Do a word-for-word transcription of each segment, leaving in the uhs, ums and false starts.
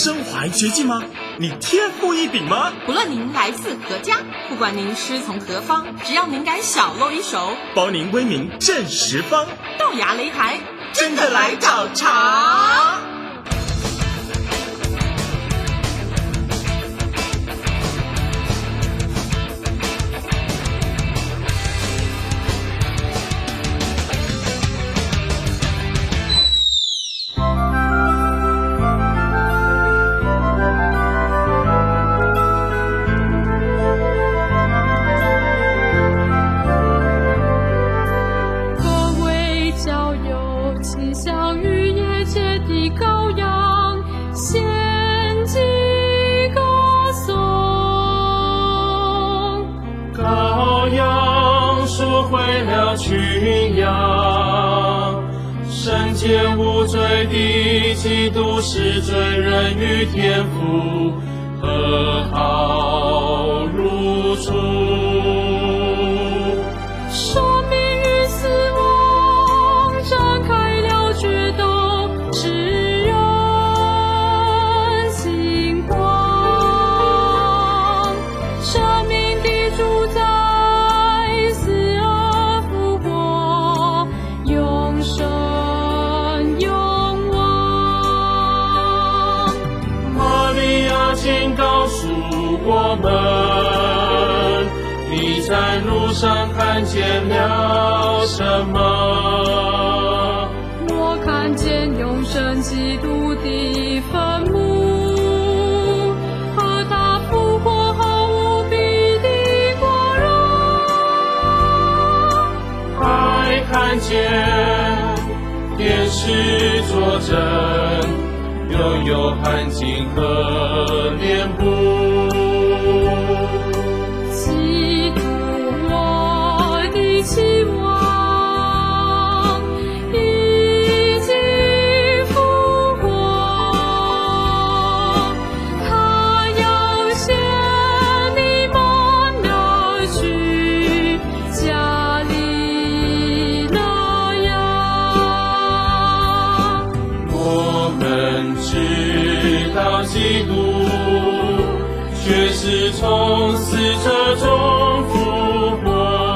身怀绝技吗？你天赋异禀吗？ 不论您来自何家，不管您师从何方，只要您敢小露一手， 包您威名震十方。 豆芽擂台真的来找茬。 群羊，圣洁无罪的基督是罪人与天父和好如初。 生命与死亡展开了决斗，使人心慌。生命的主宰我们，你在路上看见了什么？ 我看见永生基督的坟墓和他复活后无比的光荣， 还看见天使坐镇，拥有汗巾和脸部。 基督我的期望已经复活，他要先你们而去，加利勒亚。 我们知道基督却是从死者中复活，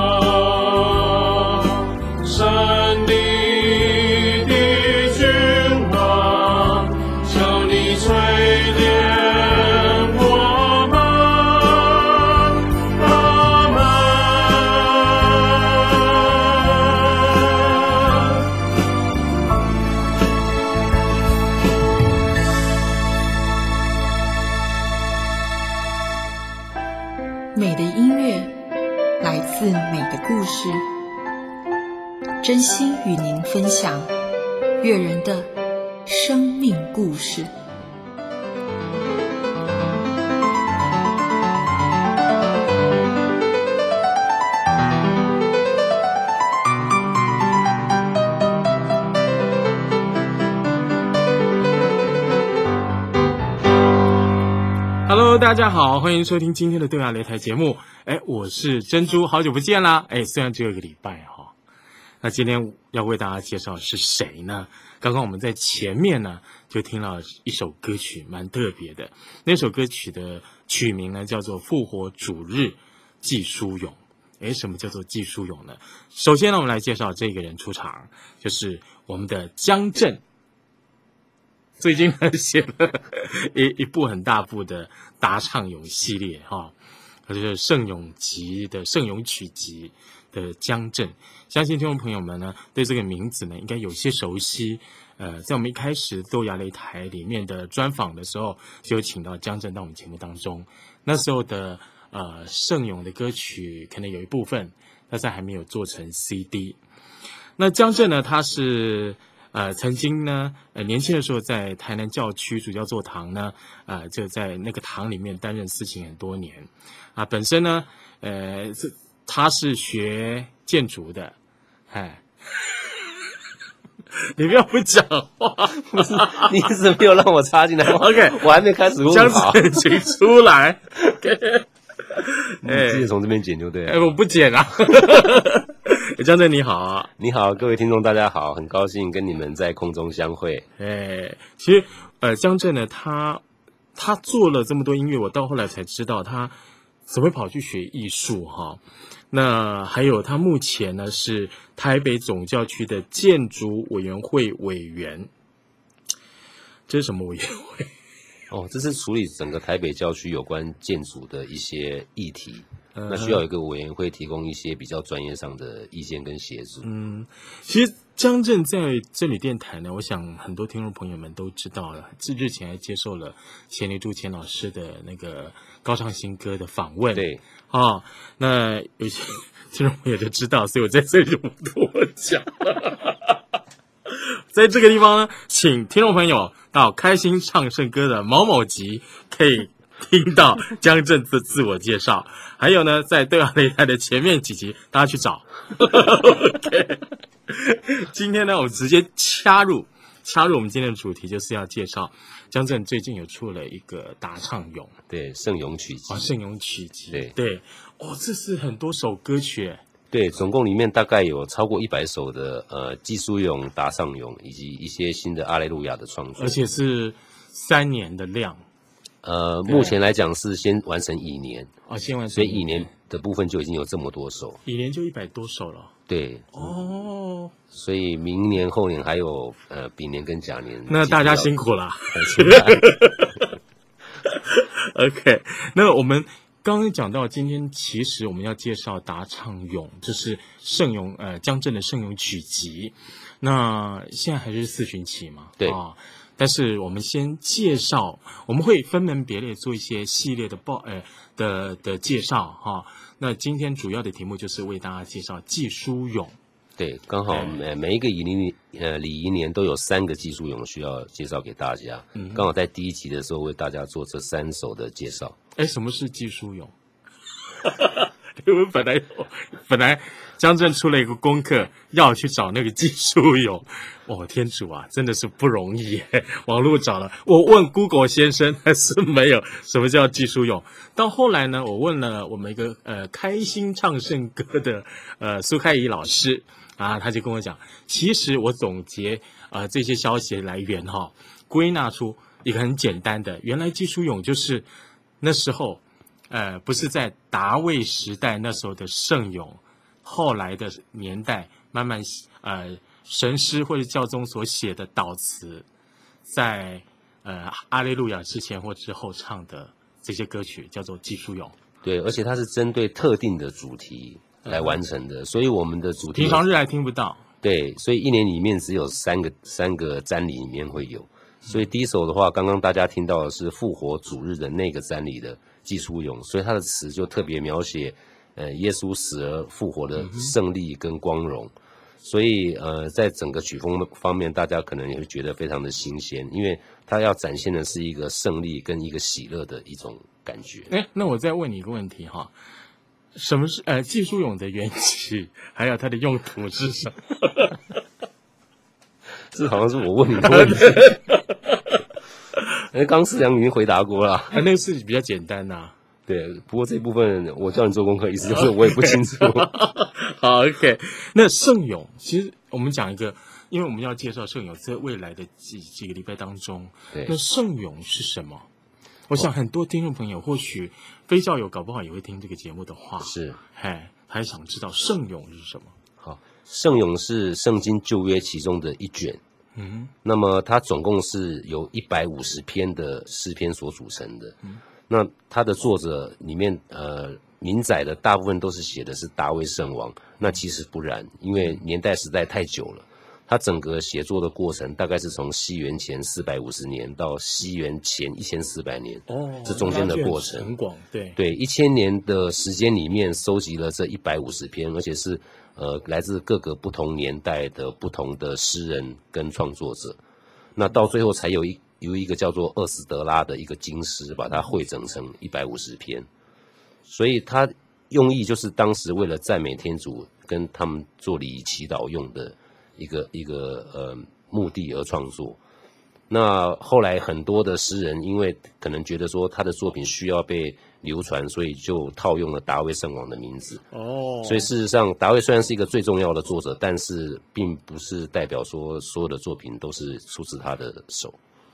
胜利的君王，求你垂怜我们，阿们。 美的音乐来自美的故事，真心与您分享悦人的生命故事。 Hello， 大家好，欢迎收听今天的豆芽擂台节目。哎，我是珍珠，好久不见啦！哎，虽然只有一个礼拜哈、哦，那今天要为大家介绍的是谁呢？刚刚我们在前面呢就听了一首歌曲，蛮特别的。那首歌曲的曲名呢叫做《复活主日季书咏》。哎，什么叫做季书咏呢？首先呢，我们来介绍这个人出场，就是我们的江震。最近呢写了一一部很大部的答唱咏系列哈，它就是圣咏集的圣咏曲集的江震。相信听众朋友们呢对这个名字呢应该有些熟悉。呃，在我们一开始豆芽擂台里面的专访的时候，就有请到江震到我们节目当中。那时候的呃圣咏的歌曲可能有一部分，但是还没有做成 C D。那江震呢，他是。呃，曾经呢，呃，年轻的时候在台南教区主教座堂呢，呃，就在那个堂里面担任司琴很多年，啊，本身呢，呃，这他是学建筑的，哎，你不要不讲话， 不是，你一直没有让我插进来 ，OK， 我还没开始录好， 江震请出来， 你直接从这边剪就对了， 哎，我不剪啊。江震你好啊！ 你好，各位听众大家好，很高兴跟你们在空中相会。 哎，其实呃，江震呢，他他做了这么多音乐，我到后来才知道他怎么跑去学艺术哈。那还有他目前呢是台北总教区的建筑委员会委员，这是什么委员会？ 哦，这是处理整个台北郊区有关建筑的一些议题， 嗯、 那需要有一个委员会提供一些比较专业上的意见跟协助。 嗯，其实江正在真理电台呢，我想很多听众朋友们都知道了，日前还接受了钱理柱钱老师的那个高唱新歌的访问。 对啊、哦，那有些听众朋友都知道，所以我在这里就不多讲了。在这个地方呢，请听众朋友到开心唱圣歌的某某集可以听到江正的自我介绍，还有呢，在对话擂台的前面几集，大家去找。OK， 今天呢，我们直接插入插入我们今天的主题，就是要介绍江正最近有出了一个答唱咏， 对，圣咏曲集啊，圣咏曲集， 对对，哦，这是很多首歌曲。 对，总共里面大概有超过一百首的呃寄书咏、答唱咏，以及一些新的阿雷路亚的创作， 而且是三年的量。 呃，目前来讲是先完成乙年， 哦，先完成， 所以乙年的部分就已经有这么多首， 乙年就一百多首了。 对， 哦， 所以明年后年还有呃丙年跟甲年， 那大家辛苦了。 辛苦了 OK， 那我们刚刚讲到，今天其实我们要介绍答唱咏，就是圣咏呃江正的圣咏曲集。那现在还是四旬期嘛， 对啊。但是我们先介绍，我们会分门别类做一些系列的报呃的的介绍哈。那今天主要的题目就是为大家介绍寄书咏。 对，刚好每每一个乙年呃礼仪年都有三个寄书咏需要介绍给大家，嗯，刚好在第一集的时候为大家做这三首的介绍。 哎，什么是寄书咏？因为本来本来江正出了一个功课，要去找那个寄书咏。哦，天主啊，真的是不容易耶！网络找了，我问 Google 先生还是没有什么叫寄书咏。到后来呢，我问了我们一个呃开心唱圣歌的呃苏开怡老师啊，他就跟我讲，其实我总结呃这些消息来源哈、哦，归纳出一个很简单的，原来寄书咏就是那时候。呃，不是在达味时代那时候的圣咏，后来的年代慢慢呃神师或者教宗所写的祷词，在呃阿肋路亚之前或之后唱的这些歌曲叫做寄书咏。 对，而且它是针对特定的主题来完成的，嗯、所以我们的主题平常日还听不到。 对，所以一年里面只有三个三个瞻礼里面会有。所以第一首的话，刚刚大家听到的是复活主日的那个瞻礼的寄书咏，所以它的词就特别描写，呃，耶稣死而复活的胜利跟光荣。嗯、所以呃，在整个曲风方面，大家可能也会觉得非常的新鲜，因为它要展现的是一个胜利跟一个喜乐的一种感觉。 哎，那我再问你一个问题哈，什么是呃寄书咏的缘起，还有它的用途是什么？ 这好像是我问你的问题。哎，刚思良已经回答过了， 啊，那个是比较简单呐、啊。 对，不过这部分我叫你做功课，意思就是我也不清楚。 好 ，OK。那圣咏，其实我们讲一个，因为我们要介绍圣咏，在未来的几几个礼拜当中， 对， 那圣咏是什么？我想很多听众朋友，或许非教友搞不好也会听这个节目的话， 是， 哎，还想知道圣咏是什么？ 好，圣咏是圣经旧约其中的一卷。 嗯， 那么它总共是由一百五十篇的诗篇所组成的。嗯，那它的作者里面，呃，明载的大部分都是写的是大卫圣王。那其实不然，因为年代实在太久了，它整个写作的过程大概是从西元前四百五十年到西元前一千四百年。哦，这中间的过程很广，对对，一千年的时间里面收集了这一百五十篇，而且是。呃，来自各个不同年代的不同的诗人跟创作者，那到最后才有一由一个叫做厄斯德拉的一个经师把它汇整成一百五十篇，所以它用意就是当时为了赞美天主跟他们做礼仪祈祷用的一个一个呃目的而创作。那后来很多的诗人因为可能觉得说他的作品需要被流传，所以就套用了达味圣王的名字。哦，所以事实上达味虽然是一个最重要的作者，但是并不是代表说所有的作品都是出自他的手。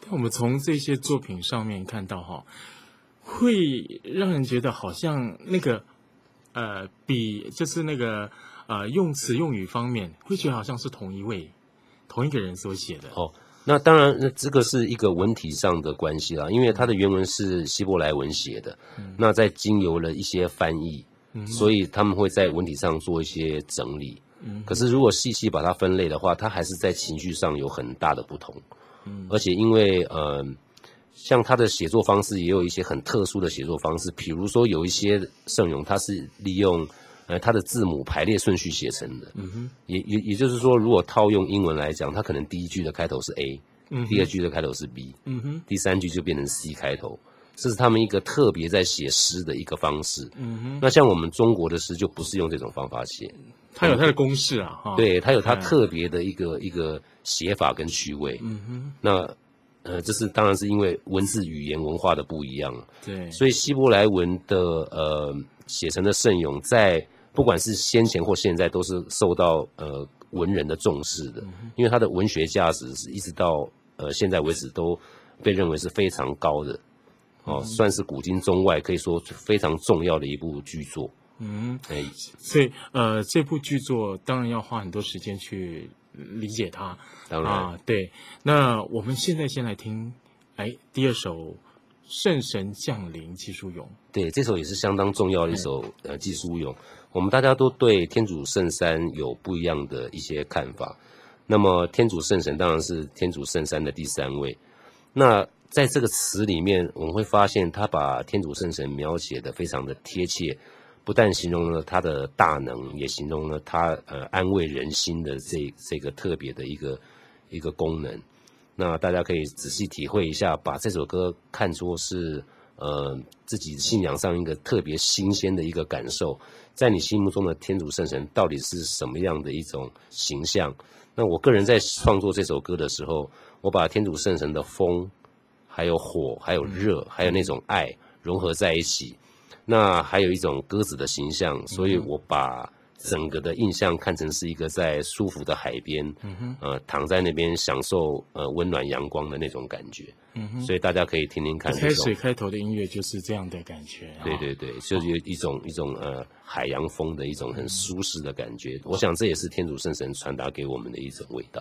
但我们从这些作品上面看到哈，会让人觉得好像那个呃比就是那个呃用词用语方面，会觉得好像是同一位同一个人所写的。 哦，那当然这个是一个文体上的关系啦，因为它的原文是希伯来文写的，嗯、那在经由了一些翻译。所以他们会在文体上做一些整理，嗯，可是如果细细把它分类的话，它还是在情绪上有很大的不同，嗯，而且因为呃，像他的写作方式也有一些很特殊的写作方式，比如说有一些圣咏，它是利用呃它的字母排列顺序写成的，嗯哼，也也也就是说，如果套用英文来讲，它可能第一句的开头是 A，嗯，第二句的开头是 B，嗯哼，第三句就变成 C 开头。这是他们一个特别在写诗的一个方式。嗯哼，那像我们中国的诗就不是用这种方法写， 它有它的公式啊。哈， 对，它有它特别的一个、嗯、一个写法跟趣味。嗯哼，那呃，这是当然是因为文字语言文化的不一样。 对， 所以希伯来文的呃写成的圣咏，在不管是先前或现在，都是受到呃文人的重视的，嗯、因为它的文学价值是一直到呃现在为止都被认为是非常高的。哦，算是古今中外可以说非常重要的一部剧作。嗯，哎， 所以呃，这部剧作当然要花很多时间去理解它。 当然啊，对。那我们现在先来听，哎，第二首《圣神降临》技术咏。 对，这首也是相当重要的一首、嗯、呃技术咏。我们大家都对天主圣三有不一样的一些看法。那么天主圣神当然是天主圣三的第三位。那在这个词里面，我们会发现他把天主圣神描写的非常的贴切，不但形容了他的大能，也形容了他呃安慰人心的这这个特别的一个一个功能。那大家可以仔细体会一下，把这首歌看作是呃自己信仰上一个特别新鲜的一个感受，在你心目中的天主圣神到底是什么样的一种形象？那我个人在创作这首歌的时候，我把天主圣神的风，还有火，还有热，还有那种爱融合在一起。那还有一种鸽子的形象，所以我把整个的印象看成是一个在舒服的海边，嗯、呃，躺在那边享受呃温暖阳光的那种感觉。嗯、所以大家可以听听看。 开始开头的音乐就是这样的感觉。 对对对，就是有一种一种呃海洋风的一种很舒适的感觉。我想这也是天主圣神传达给我们的一种味道。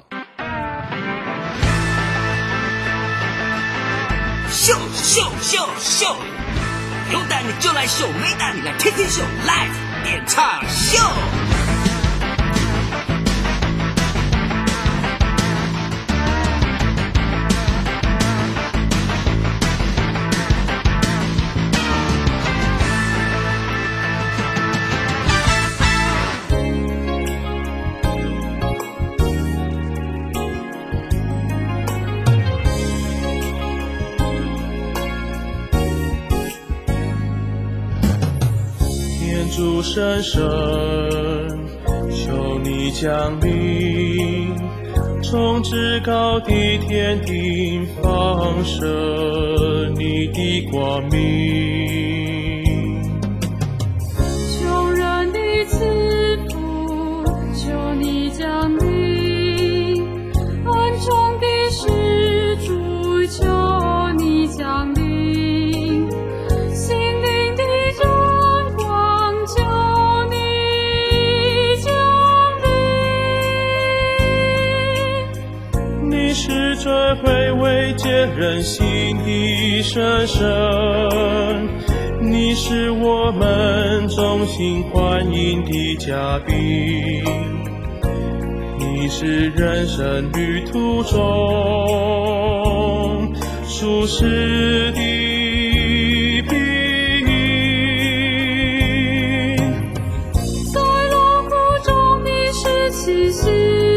秀秀秀秀，有胆你就来秀，没胆你来天天秀 ，live 演唱秀。 主圣神，求你降临，从至高的天顶放射你的光明。 求人的赐福，求你降临，恩宠的施主，求你降临。 最会慰藉人心的圣神，你是我们衷心欢迎的嘉宾，你是人生旅途中舒适的庇荫， 在劳苦中你是气息，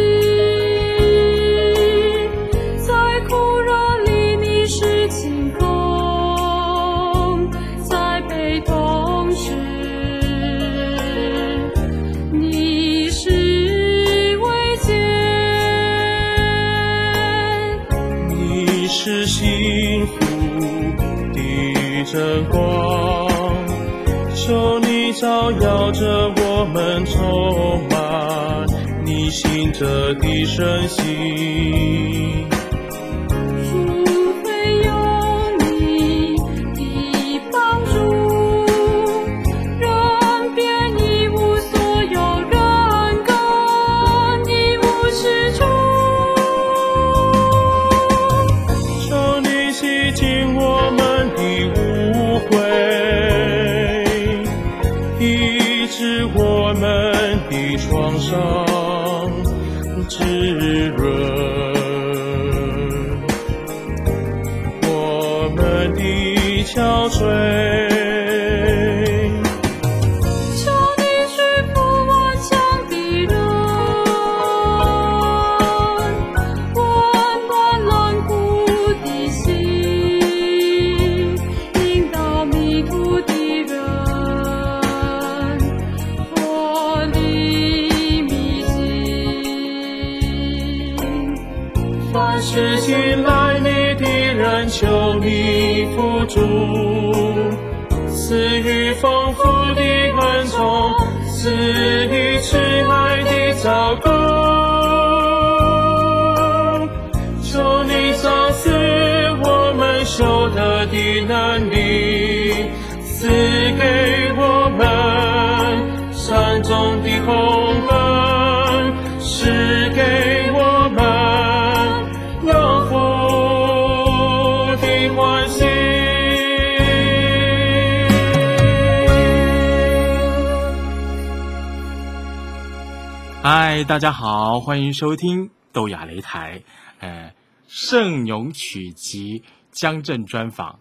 是幸福的真光，求你照耀着我们，充满你醒着的身心。 祝福上滋润我们的憔悴。是进来你的人，求你扶助，赐予丰富的恩宠，赐予慈爱的照顾。求你赏赐我们修德的能力，赐给我们山中的红灯，是给我们嗨，大家好，欢迎收听豆雅擂台，呃，圣咏曲集江正专访。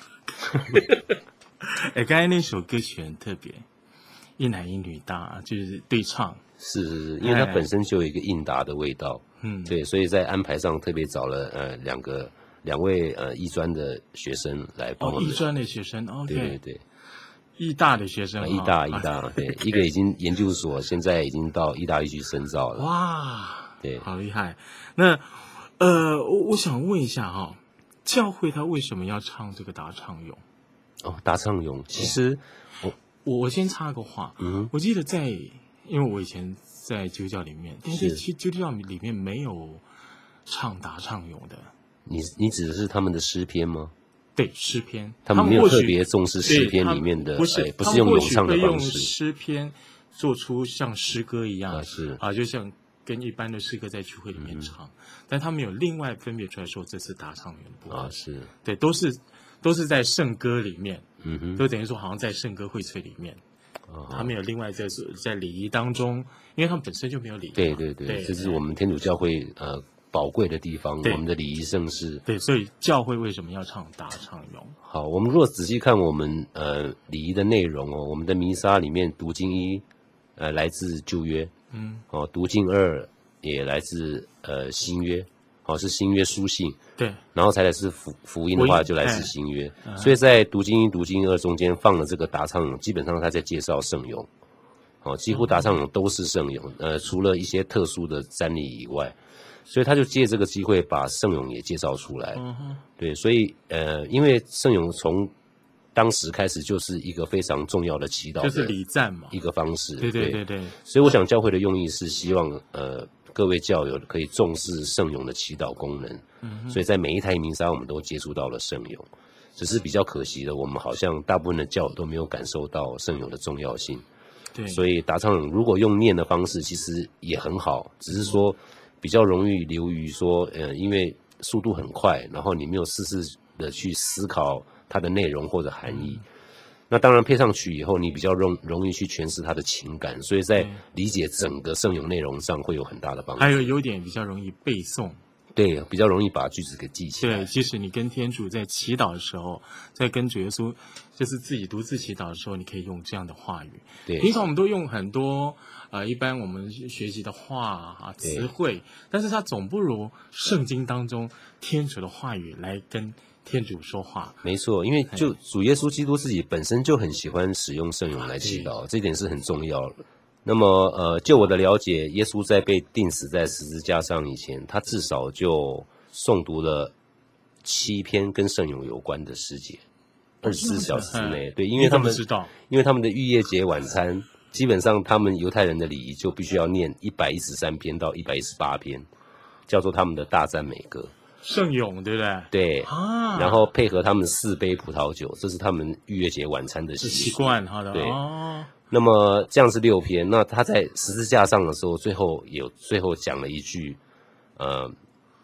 哎，刚才那首歌曲很特别，一男一女大，就是对唱。 是是是，因为它本身就有一个应答的味道， 嗯， 对，所以在安排上特别找了呃两个两位呃艺专的学生来帮我们。 哦，艺专的学生 ，OK， 对对对。 艺大的学生， 艺大艺大，对，一个已经研究所，现在已经到意大利去深造了。 哇， 对， 好厉害。那呃，我我想问一下哈、哦，教会他为什么要唱这个答唱咏？ 哦，答唱咏，其实我我我先插个话， 嗯， 我记得在，因为我以前在基督教里面，但是其实基督教里面没有唱答唱咏的。 你你指的是他们的诗篇吗？ 对，诗篇， 他们没有特别重视诗篇里面的， 不是、 哎、不是用咏唱的方式， 用诗篇做出像诗歌一样， 啊是啊，就像跟一般的诗歌在聚会里面唱，嗯、但他们有另外分别出来说这是答唱咏部分啊，是对，都是都是在圣歌里面， 嗯哼， 都等于说好像在圣歌荟萃里面，啊、他们有另外在在礼仪当中，因为他们本身就没有礼仪， 对对 对, 对，这是我们天主教会呃。宝贵的地方，我们的礼仪盛世。 对，所以教会为什么要唱答唱咏？ 好，我们如果仔细看我们呃礼仪的内容哦，我们的弥撒里面读经一，呃来自旧约，嗯，哦读经二也来自呃新约，哦是新约书信， 对， 然后才来是福福音的话就来自新约，哎、所以在读经一、读经二中间放了这个答唱咏，基本上他在介绍圣咏，哦几乎答唱咏都是圣咏，呃除了一些特殊的瞻礼以外。所以他就借这个机会把圣咏也介绍出来，嗯、对，所以呃，因为圣咏从当时开始就是一个非常重要的祈祷， 就是礼赞嘛， 一个方式， 对对对 对, 对。 所以我想教会的用意是希望呃各位教友可以重视圣咏的祈祷功能，嗯、所以在每一台弥撒我们都接触到了圣咏，只是比较可惜的，我们好像大部分的教友都没有感受到圣咏的重要性， 对， 所以答唱咏如果用念的方式其实也很好，只是说。比较容易流于说，呃，因为速度很快，然后你没有事事的去思考它的内容或者含义。嗯、那当然配上曲以后，你比较容容易去诠释它的情感，所以在理解整个圣咏内容上会有很大的帮助。 还有优点比较容易背诵， 对，比较容易把句子给记起来。 对，即使你跟天主在祈祷的时候，在跟主耶稣就是自己独自祈祷的时候，你可以用这样的话语。 对， 平常我们都用很多。呃，一般我们学习的话啊词汇，但是它总不如圣经当中天主的话语来跟天主说话。 没错，因为就主耶稣基督自己本身就很喜欢使用圣咏来祈祷，这点是很重要的。那么呃，就我的了解，耶稣在被钉死在十字架上以前，他至少就诵读了七篇跟圣咏有关的诗节，二十四小时之内。对，因为他们知道， 因为他们的逾越节晚餐。基本上，他们犹太人的礼仪就必须要念一百一十三篇到一百一十八篇，叫做他们的大赞美歌。 圣咏，对不对？ 对啊， 然后配合他们四杯葡萄酒，这是他们逾越节晚餐的习惯。好的， 对。 哦， 那么这样是六篇。那他在十字架上的时候，最后有最后讲了一句，呃，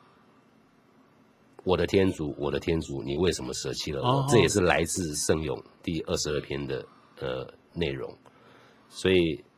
我的天主，我的天主，你为什么舍弃了我？哦、这也是来自圣咏第二十二篇的呃内容。所以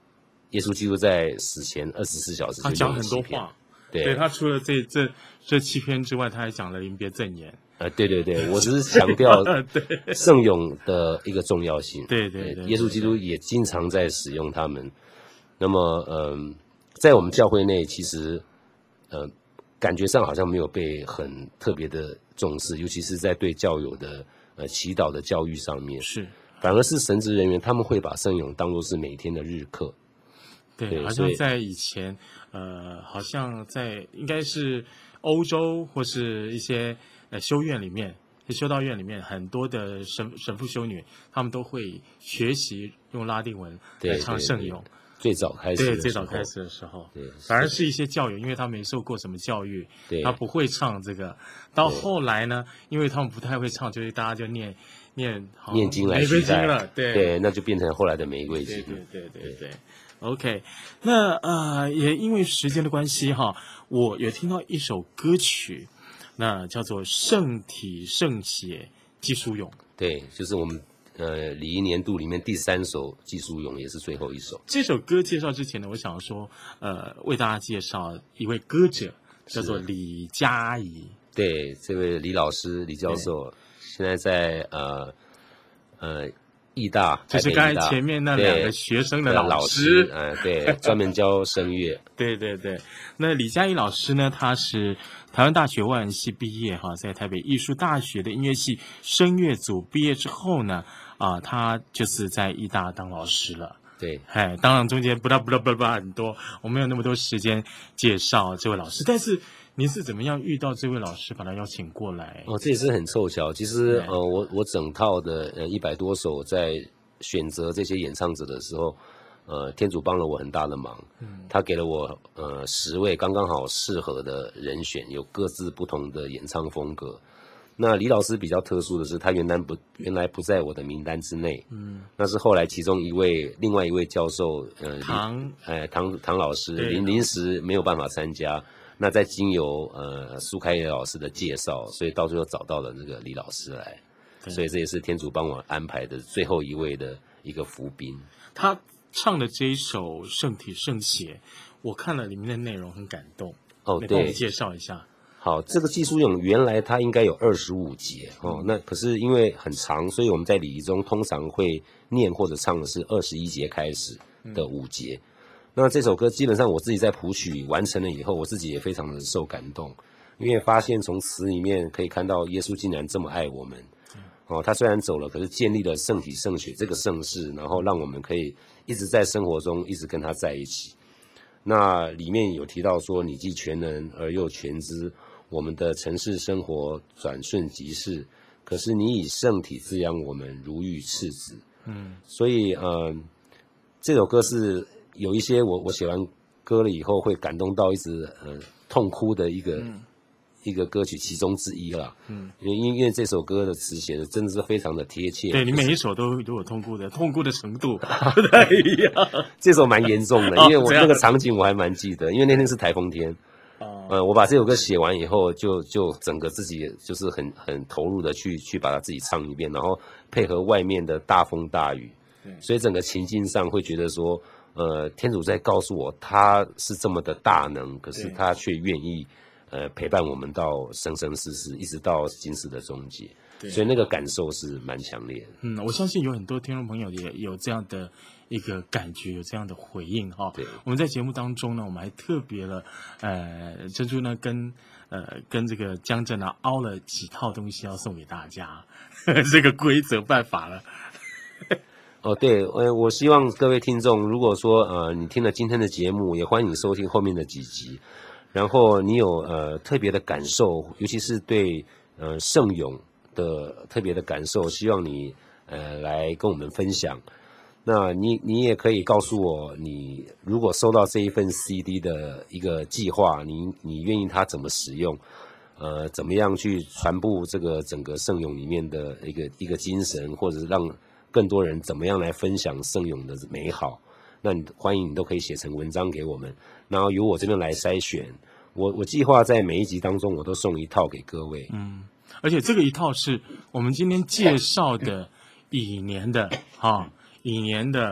耶稣基督在死前二十四小时他讲很多话， 对， 对他除了这这这七篇之外，他还讲了临别赠言。 呃，对对对，我只是强调圣咏的一个重要性。 对对 对, 对, 对， 耶稣基督也经常在使用他们。那么，嗯、呃，在我们教会内，其实，呃，感觉上好像没有被很特别的重视，尤其是在对教友的呃祈祷的教育上面。 是。 反而是神职人员，他们会把圣咏当作是每天的日课。 对， 对好像在以前，呃，好像在应该是欧洲或是一些呃修院里面、修道院里面，很多的神神父修女，他们都会学习用拉丁文来唱圣咏。 最早开始的时候， 对，最早开始的时候， 对， 反而是一些教友，因为他没受过什么教育， 对， 他不会唱这个。到后来呢，因为他们不太会唱，就是大家就念。念念经来玫瑰经了，对对，那就变成后来的玫瑰经。 对对对对对。OK， 那呃，也因为时间的关系哈，我有听到一首歌曲，那叫做《圣体圣血祭书咏》。 对，就是我们呃礼仪年度里面第三首祭书咏，也是最后一首。 这首歌介绍之前呢，我想说，呃，为大家介绍一位歌者，叫做李佳怡。 对，这位李老师、李教授。现在在呃呃艺大， 就是刚才前面那两个学生的老师， 嗯、呃，对，专门教声乐。 对对对，那李佳怡老师呢，他是台湾大学外文系毕业哈，在台北艺术大学的音乐系声乐组毕业之后呢，啊、呃，他就是在艺大当老师了。 对， 哎，当然中间不啦不啦不啦不啦很多，我没有那么多时间介绍这位老师，但是。您是怎么样遇到这位老师，把他邀请过来？ 哦，这也是很凑巧。其实，呃，我我整套的呃一百多首，在选择这些演唱者的时候，呃，天主帮了我很大的忙。嗯，他给了我呃十位刚刚好适合的人选，有各自不同的演唱风格。那李老师比较特殊的是，他原来不原来不在我的名单之内。嗯，那是后来其中一位另外一位教授，呃， 唐， 呃，唐唐老师临临时没有办法参加。那在经由呃苏开野老师的介绍，所以到最后找到了这个李老师来，所以这也是天主帮我安排的最后一位的一个伏兵。 他唱的这一首《圣体圣血》，我看了里面的内容很感动。 哦， 对，帮我介绍一下。 好，这个祭书咏原来它应该有二十五节哦，那可是因为很长，所以我们在礼仪中通常会念或者唱的是二十一节开始的五节。嗯，那这首歌基本上我自己在谱曲完成了以后，我自己也非常的受感动，因为发现从词里面可以看到耶稣竟然这么爱我们。哦，他虽然走了，可是建立了圣体圣血这个圣事，然后让我们可以一直在生活中一直跟他在一起。那里面有提到说，你既全能而又全知，我们的尘世生活转瞬即逝，可是你以圣体滋养我们，如遇赤子。嗯，所以呃，这首歌是有一些我我写完歌了以后会感动到一直呃痛哭的一个、嗯、一个歌曲其中之一啦。嗯，因为因为这首歌的词写的真的是非常的贴切。 对，你每一首都都有痛哭的，痛哭的程度不太一样。 这首蛮严重的，因为我那个场景我还蛮记得，因为那天是台风天。哦、呃，我把这首歌写完以后，就就整个自己就是很很投入的去去把它自己唱一遍，然后配合外面的大风大雨，所以整个情境上会觉得说，呃，天主在告诉我他是这么的大能，可是他却愿意呃陪伴我们到生生世世，一直到今世的终结。所以那个感受是蛮强烈的。 嗯，我相信有很多听众朋友也有这样的一个感觉，有这样的回应哈。对，我们在节目当中呢，我们还特别了，呃，珍珠呢跟呃跟这个江正呢凹了几套东西要送给大家，这个规则办法了。 哦，对，呃，我希望各位听众，如果说呃你听了今天的节目，也欢迎你收听后面的几集，然后你有呃特别的感受，尤其是对呃圣咏的特别的感受，希望你呃来跟我们分享。那你你也可以告诉我，你如果收到这一份 C D 的一个计划，你你愿意它怎么使用？呃，怎么样去传播这个整个圣咏里面的一个一个精神，或者是让更多人怎么样来分享圣咏的美好？那你欢迎你都可以写成文章给我们，然后由我这边来筛选。我我计划在每一集当中，我都送一套给各位。 嗯。而且这个一套是我们今天介绍的乙年的哈、啊，乙年的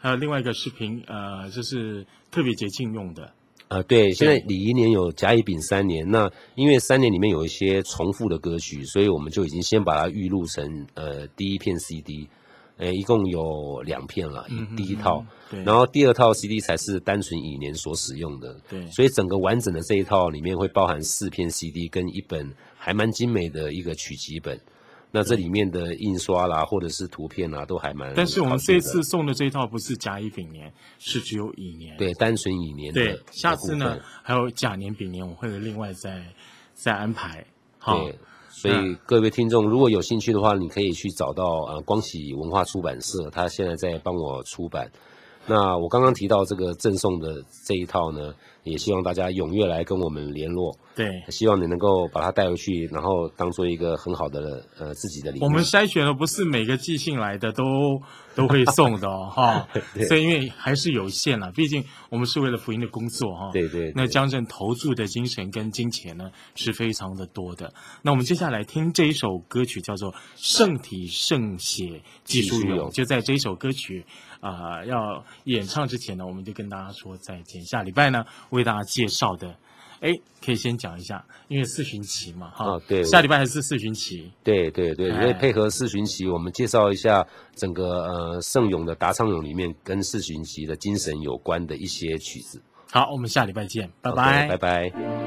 还有另外一个是平呃，就是特别节庆用的。 呃，对，现在礼仪年有甲乙丙三年，那因为三年里面有一些重复的歌曲，所以我们就已经先把它预录成呃第一片 C D， 呃，一共有两片了， 嗯嗯第一套， 对， 然后第二套 C D 才是单纯乙年所使用的， 对， 所以整个完整的这一套里面会包含四片 C D 跟一本还蛮精美的一个曲集本。那这里面的印刷啦，或者是图片啦，都还蛮。 但是我们这次送的这一套不是甲乙丙年，是只有乙年。 对，单纯乙年的。 对，下次呢还有甲年、丙年，我会另外再再安排。好， 对，所以各位听众如果有兴趣的话，你可以去找到呃光启文化出版社，他现在在帮我出版。那我刚刚提到这个赠送的这一套呢，也希望大家踊跃来跟我们联络。 对， 希望你能够把它带回去，然后当做一个很好的呃自己的礼物。 我们筛选的不是每个寄信来的都都会送的哦，哈，所以因为还是有限了，毕竟我们是为了福音的工作哈。 对 对, 对。 那江正投注的精神跟金钱呢是非常的多的。那我们接下来听这一首歌曲叫做《圣体圣血技术咏》，就在这一首歌曲啊、呃、要演唱之前呢，我们就跟大家说再见。下礼拜呢为大家介绍的。哎，可以先讲一下，因为四旬期嘛，哈、 哦，对， 下礼拜还是四旬期， 对对对，因为配合四旬期，我们介绍一下整个呃圣咏的答唱咏里面跟四旬期的精神有关的一些曲子。 好，我们下礼拜见，拜拜， okay, 拜拜。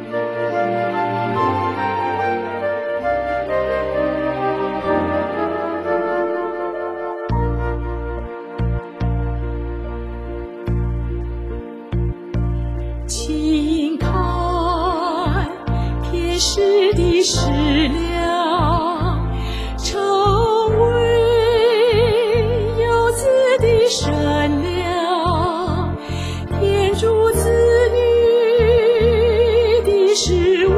是的食粮，成为有子的善良，天主子女的食物，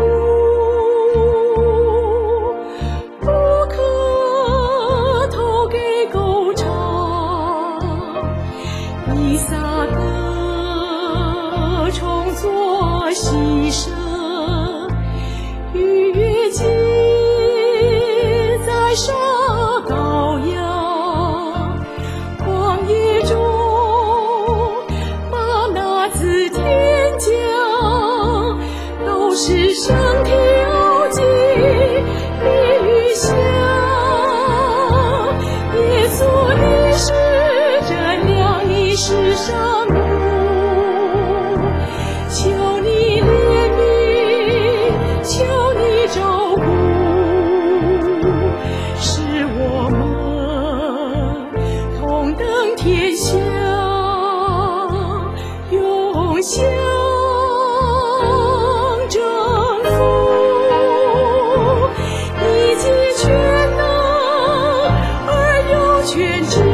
不可投给狗场，以撒歌重作牺牲。记在杀羔羊，旷野中玛纳自天降，都是生条记与香。耶稣你是真良，你是上路，求你怜悯，求你照顾，使我们同登天下，永享征服。你既全能而又全知。